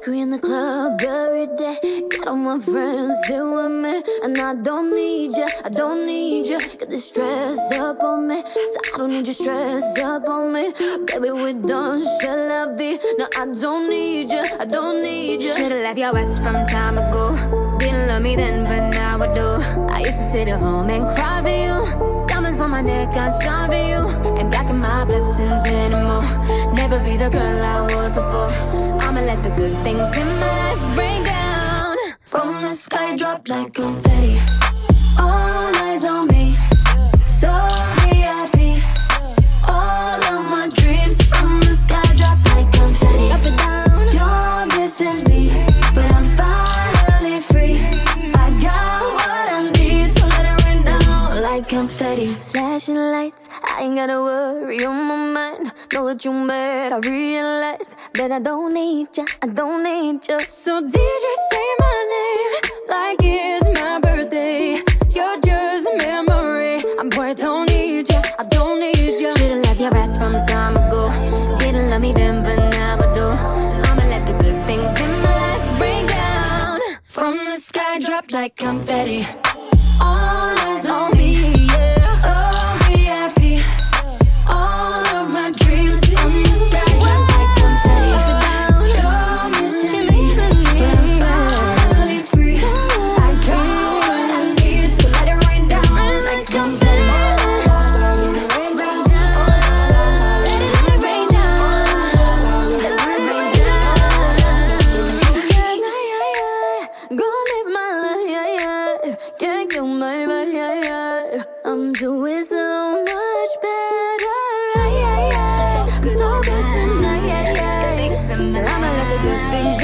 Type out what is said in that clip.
Mercury in the club every day. Got all my friends here with me, and I don't need you, I don't need you. Got this stress up on me, so I don't need you stress up on me. Baby, we done, c'est la vie. No, I don't need you, I don't need you. Should've left your ass from time ago. Didn't love me then, but now I do. I used to sit at home and cry for you. Diamonds on my neck, I shine for you. Ain't blocking my blessings anymore. Never be the girl I was before. I'ma let the good things in my life rain down. From the sky, drop like confetti. All eyes on me, so VIP. All of my dreams from the sky, drop like confetti. Up and down, you're missing me, but I'm finally free. I got what I need, so let it rain down like confetti. Flashing lights, I ain't gotta worry on my mind. Know what you made, I realize that I don't need ya, I don't need ya. So DJ, say my name like it's my birthday. You're just a memory, I'm boy, I don't need ya, I don't need ya. Should've left your ass from time ago. Didn't love me then, but now I do. I'ma let the good things in my life rain down. From the sky, drop like confetti. All eyes on me, yeah. So VIP. All of my dreams from the sky, drop like confetti. You're missing me, but I'm finally free. I got what I need, so let it rain down like confetti. Let it rain down. Let it rain down. Let it rain down. Gonna live my life, can't kill my vibe. I'm doing so much better. I'm so good tonight. So I'ma let the good things